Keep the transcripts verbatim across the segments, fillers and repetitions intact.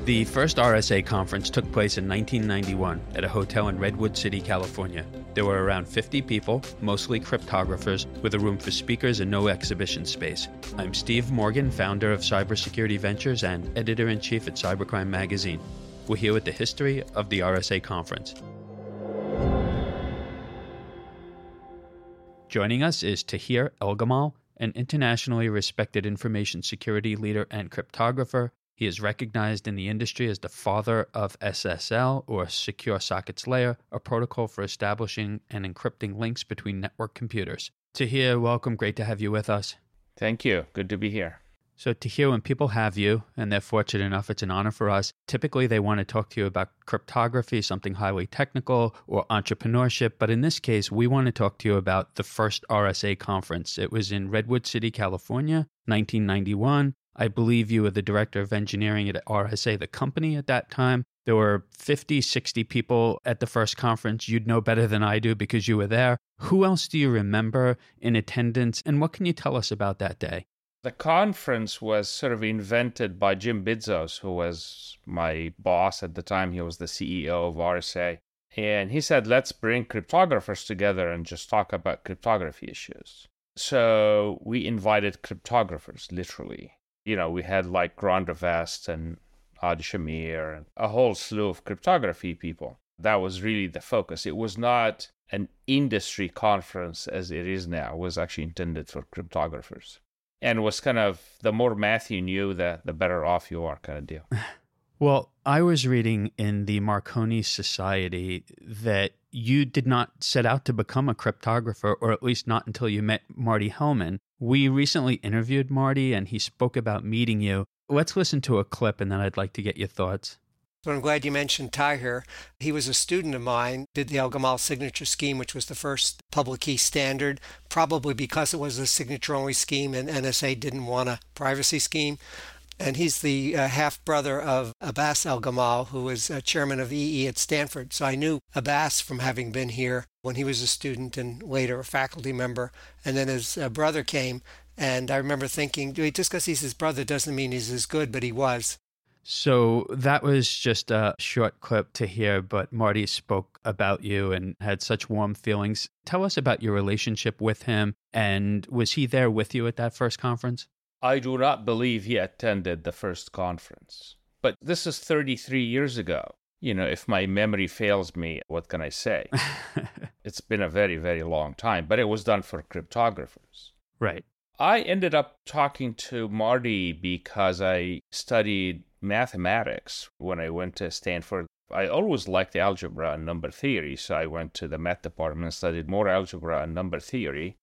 The first R S A conference took place in nineteen ninety-one at a hotel in Redwood City, California. There were around fifty people, mostly cryptographers, with a room for speakers and no exhibition space. I'm Steve Morgan, founder of Cybersecurity Ventures and editor-in-chief at Cybercrime Magazine. We're here with the history of the R S A conference. Joining us is Tahir Elgamal, an internationally respected information security leader and cryptographer. He is recognized in the industry as the father of S S L, or Secure Sockets Layer, a protocol for establishing and encrypting links between network computers. Tahir, welcome. Great to have you with us. Thank you. Good to be here. So Tahir, when people have you, and they're fortunate enough, it's an honor for us, typically they want to talk to you about cryptography, something highly technical, or entrepreneurship. But in this case, we want to talk to you about the first R S A conference. It was in Redwood City, California, nineteen ninety-one. I believe you were the director of engineering at R S A, the company at that time. There were fifty, sixty people at the first conference. You'd know better than I do because you were there. Who else do you remember in attendance, and what can you tell us about that day? The conference was sort of invented by Jim Bidzos, who was my boss at the time. He was the C E O of R S A. And he said, let's bring cryptographers together and just talk about cryptography issues. So we invited cryptographers, literally. You know, we had like Ron Rivest and Adi Shamir and a whole slew of cryptography people. That was really the focus. It was not an industry conference as it is now. It was actually intended for cryptographers. And was kind of, the more math you knew, the, the better off you are kind of deal. Well, I was reading in the Marconi Society that you did not set out to become a cryptographer, or at least not until you met Marty Hellman. We recently interviewed Marty, and he spoke about meeting you. Let's listen to a clip, and then I'd like to get your thoughts. Well, I'm glad you mentioned Tahir. He was a student of mine, did the Elgamal signature scheme, which was the first public key standard, probably because it was a signature-only scheme and N S A didn't want a privacy scheme. And he's the uh, half-brother of Abbas Elgamal, who was uh, chairman of E E at Stanford. So I knew Abbas from having been here when he was a student and later a faculty member. And then his uh, brother came, and I remember thinking, just because he's his brother doesn't mean he's as good, but he was. So that was just a short clip to hear, but Marty spoke about you and had such warm feelings. Tell us about your relationship with him, and was he there with you at that first conference? I do not believe he attended the first conference. But this is thirty-three years ago. You know, if my memory fails me, what can I say? It's been a very, very long time, but it was done for cryptographers. Right. I ended up talking to Marty because I studied mathematics when I went to Stanford. I always liked algebra and number theory, so I went to the math department and studied more algebra and number theory.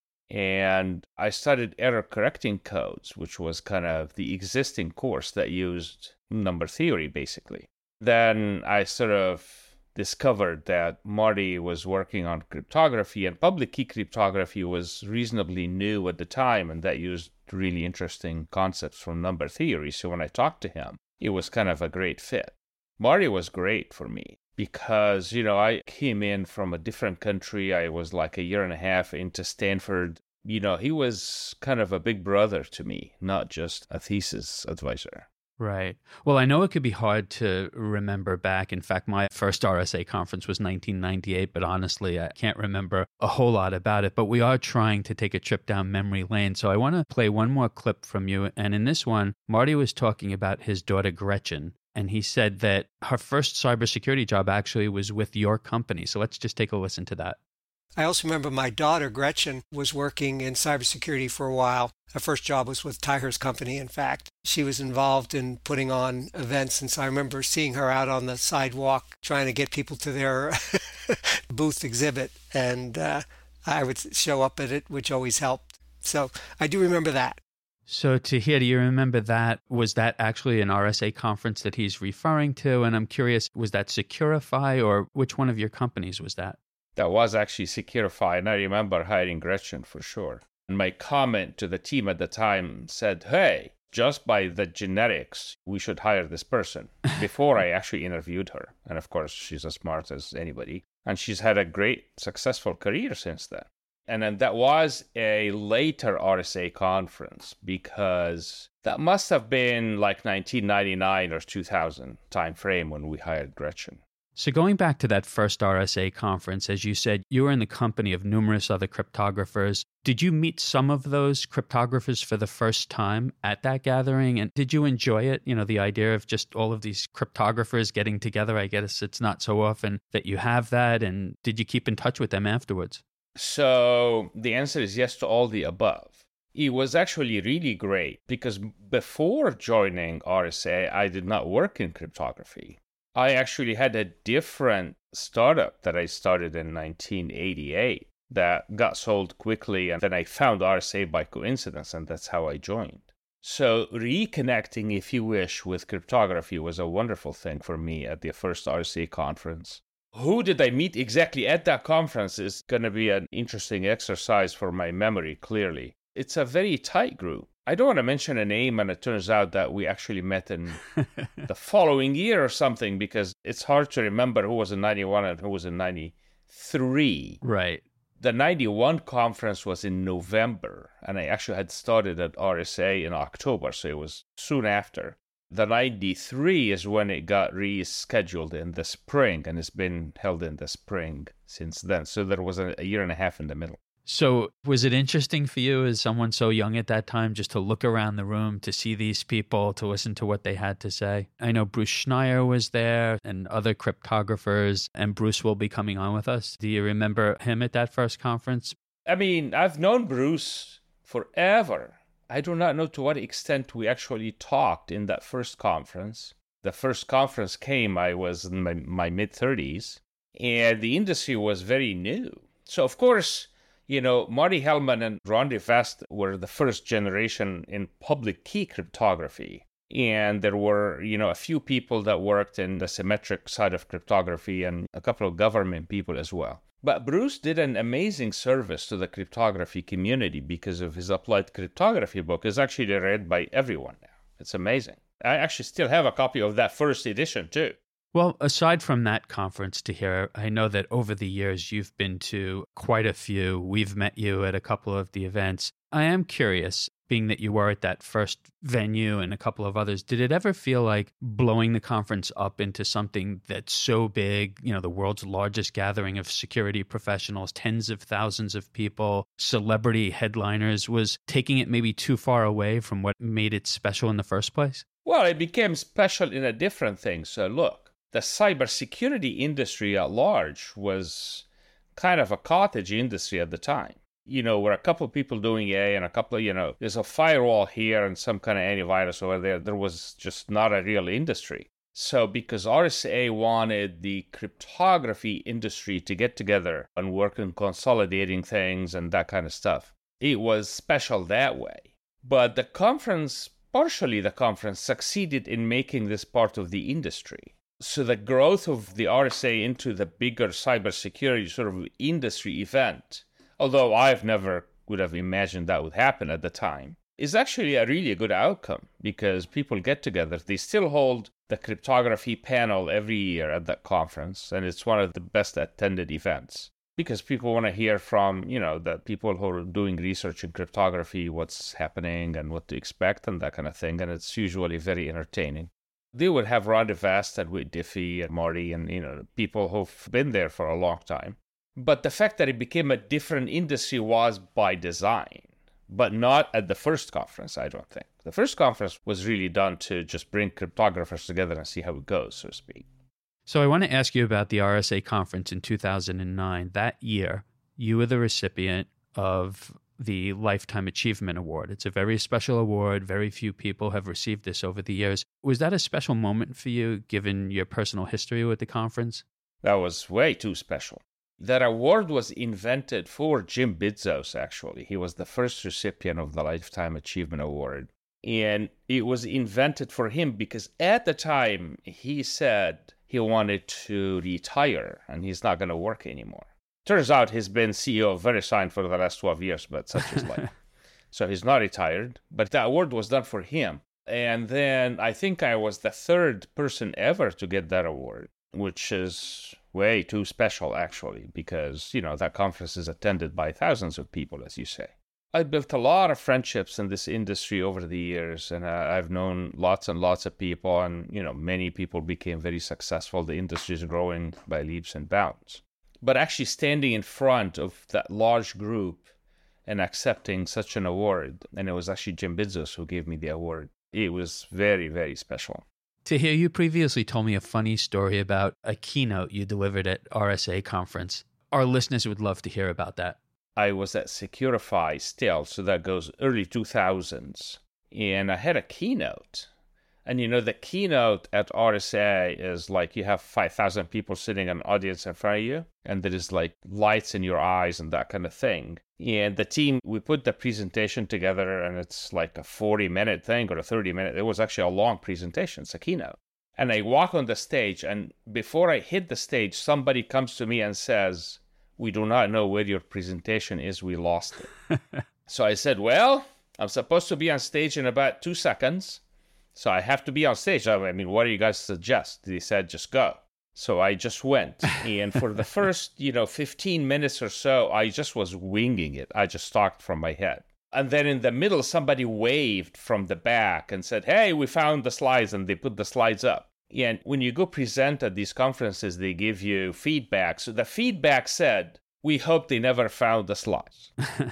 And I studied error correcting codes, which was kind of the existing course that used number theory, basically. Then I sort of discovered that Marty was working on cryptography, and public key cryptography was reasonably new at the time, and that used really interesting concepts from number theory. So when I talked to him, it was kind of a great fit. Marty was great for me because, you know, I came in from a different country. I was like a year and a half into Stanford. You know, he was kind of a big brother to me, not just a thesis advisor. Right. Well, I know it could be hard to remember back. In fact, my first R S A conference was nineteen ninety-eight, but honestly, I can't remember a whole lot about it. But we are trying to take a trip down memory lane. So I want to play one more clip from you. And in this one, Marty was talking about his daughter, Gretchen. And he said that her first cybersecurity job actually was with your company. So let's just take a listen to that. I also remember my daughter, Gretchen, was working in cybersecurity for a while. Her first job was with Tahir's company, in fact. She was involved in putting on events, and so I remember seeing her out on the sidewalk trying to get people to their booth exhibit, and uh, I would show up at it, which always helped. So I do remember that. So Tahir, do you remember that? Was that actually an R S A conference that he's referring to? And I'm curious, was that Securify, or which one of your companies was that? That was actually Securify, and I remember hiring Gretchen for sure. And my comment to the team at the time said, hey, just by the genetics, we should hire this person, before I actually interviewed her. And of course, she's as smart as anybody. And she's had a great, successful career since then. And then that was a later R S A conference because that must have been like nineteen ninety-nine or two thousand timeframe when we hired Gretchen. So going back to that first R S A conference, as you said, you were in the company of numerous other cryptographers. Did you meet some of those cryptographers for the first time at that gathering? And did you enjoy it? You know, the idea of just all of these cryptographers getting together. I guess it's not so often that you have that. And did you keep in touch with them afterwards? So the answer is yes to all the above. It was actually really great because before joining R S A, I did not work in cryptography. I actually had a different startup that I started in nineteen eighty-eight that got sold quickly, and then I found R S A by coincidence, and that's how I joined. So reconnecting, if you wish, with cryptography was a wonderful thing for me at the first R S A conference. Who did I meet exactly at that conference is going to be an interesting exercise for my memory, clearly. It's a very tight group. I don't want to mention a name, and it turns out that we actually met in the following year or something, because it's hard to remember who was in ninety-one and who was in ninety-three. Right. The ninety-one conference was in November, and I actually had started at R S A in October, so it was soon after. The ninety-three is when it got rescheduled in the spring, and it's been held in the spring since then. So there was a, a year and a half in the middle. So was it interesting for you as someone so young at that time just to look around the room, to see these people, to listen to what they had to say? I know Bruce Schneier was there and other cryptographers, and Bruce will be coming on with us. Do you remember him at that first conference? I mean, I've known Bruce forever. I do not know to what extent we actually talked in that first conference. The first conference came, I was in my, my mid-thirties, and the industry was very new. So, of course, you know, Marty Hellman and Ron DeVast were the first generation in public key cryptography. And there were, you know, a few people that worked in the symmetric side of cryptography and a couple of government people as well. But Bruce did an amazing service to the cryptography community because of his applied cryptography book. It's actually read by everyone now. It's amazing. I actually still have a copy of that first edition, too. Well, aside from that conference to hear, I know that over the years you've been to quite a few. We've met you at a couple of the events. I am curious, being that you were at that first venue and a couple of others, did it ever feel like blowing the conference up into something that's so big, you know, the world's largest gathering of security professionals, tens of thousands of people, celebrity headliners, was taking it maybe too far away from what made it special in the first place? Well, it became special in a different thing. So look. The cybersecurity industry at large was kind of a cottage industry at the time. You know, we're a couple of people doing A and a couple of, you know, there's a firewall here and some kind of antivirus over there. There was just not a real industry. So because R S A wanted the cryptography industry to get together and work on consolidating things and that kind of stuff, it was special that way. But the conference, partially the conference, succeeded in making this part of the industry. So the growth of the R S A into the bigger cybersecurity sort of industry event, although I've never would have imagined that would happen at the time, is actually a really good outcome because people get together. They still hold the cryptography panel every year at that conference, and it's one of the best attended events because people want to hear from, you know, the people who are doing research in cryptography, what's happening and what to expect and that kind of thing, and it's usually very entertaining. They would have Ron DeVast and Whit Diffie and Marty and, you know, people who've been there for a long time. But the fact that it became a different industry was by design, but not at the first conference, I don't think. The first conference was really done to just bring cryptographers together and see how it goes, so to speak. So I want to ask you about the R S A conference in two thousand nine. That year, you were the recipient of the Lifetime Achievement Award. It's a very special award. Very few people have received this over the years. Was that a special moment for you, given your personal history with the conference? That was way too special. That award was invented for Jim Bidzos, actually. He was the first recipient of the Lifetime Achievement Award. And it was invented for him because at the time, he said he wanted to retire and he's not going to work anymore. Turns out he's been C E O of VeriSign for the last twelve years, but such is life. So he's not retired, but the award was done for him. And then I think I was the third person ever to get that award, which is way too special, actually, because, you know, that conference is attended by thousands of people, as you say. I built a lot of friendships in this industry over the years, and uh, I've known lots and lots of people, and, you know, many people became very successful. The industry is growing by leaps and bounds. But actually standing in front of that large group and accepting such an award, and it was actually Jim Bidzos who gave me the award, it was very, very special. Tahir, you previously told me a funny story about a keynote you delivered at R S A conference. Our listeners would love to hear about that. I was at Securify still, so that goes early two thousands. And I had a keynote. And you know, the keynote at R S A is like you have five thousand people sitting in an audience in front of you, and there is like lights in your eyes and that kind of thing. And the team, we put the presentation together, and it's like a forty minute thing or a thirty minute. It was actually a long presentation. It's a keynote. And I walk on the stage, and before I hit the stage, somebody comes to me and says, "We do not know where your presentation is. We lost it." So I said, well, I'm supposed to be on stage in about two seconds. So I have to be on stage. I mean, what do you guys suggest? They said, just go. So I just went. And for the first, you know, fifteen minutes or so, I just was winging it. I just talked from my head. And then in the middle, somebody waved from the back and said, hey, we found the slides, and they put the slides up. And when you go present at these conferences, they give you feedback. So the feedback said, we hope they never found the slides.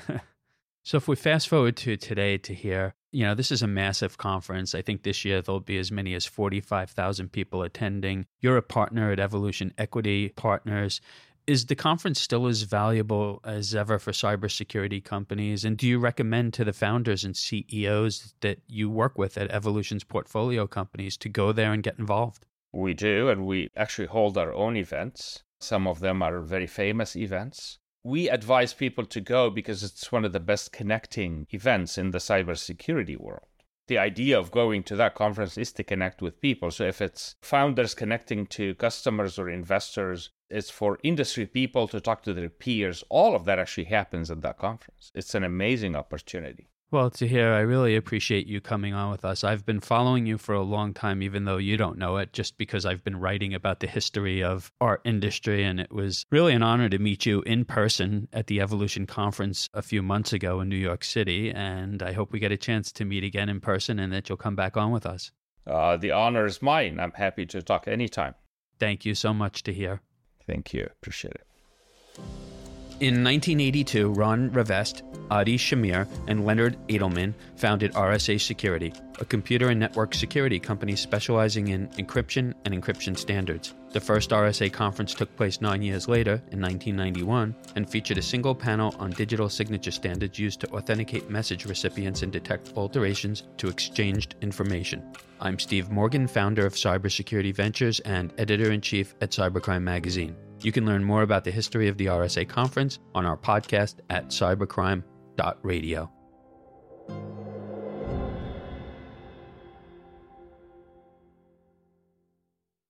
So if we fast forward to today, to here, you know, this is a massive conference. I think this year there'll be as many as forty-five thousand people attending. You're a partner at Evolution Equity Partners. Is the conference still as valuable as ever for cybersecurity companies? And do you recommend to the founders and C E Os that you work with at Evolution's portfolio companies to go there and get involved? We do, and we actually hold our own events. Some of them are very famous events. We advise people to go because it's one of the best connecting events in the cybersecurity world. The idea of going to that conference is to connect with people. So if it's founders connecting to customers or investors, it's for industry people to talk to their peers. All of that actually happens at that conference. It's an amazing opportunity. Well, Tahir, I really appreciate you coming on with us. I've been following you for a long time, even though you don't know it, just because I've been writing about the history of our industry. And it was really an honor to meet you in person at the Evolution Conference a few months ago in New York City. And I hope we get a chance to meet again in person and that you'll come back on with us. Uh, the honor is mine. I'm happy to talk anytime. Thank you so much, Tahir. Thank you. Appreciate it. In nineteen eighty-two, Ron Rivest, Adi Shamir, and Leonard Edelman founded R S A Security, a computer and network security company specializing in encryption and encryption standards. The first R S A conference took place nine years later, in nineteen ninety-one, and featured a single panel on digital signature standards used to authenticate message recipients and detect alterations to exchanged information. I'm Steve Morgan, founder of Cybersecurity Ventures and editor-in-chief at Cybercrime Magazine. You can learn more about the history of the R S A conference on our podcast at cybercrime dot radio.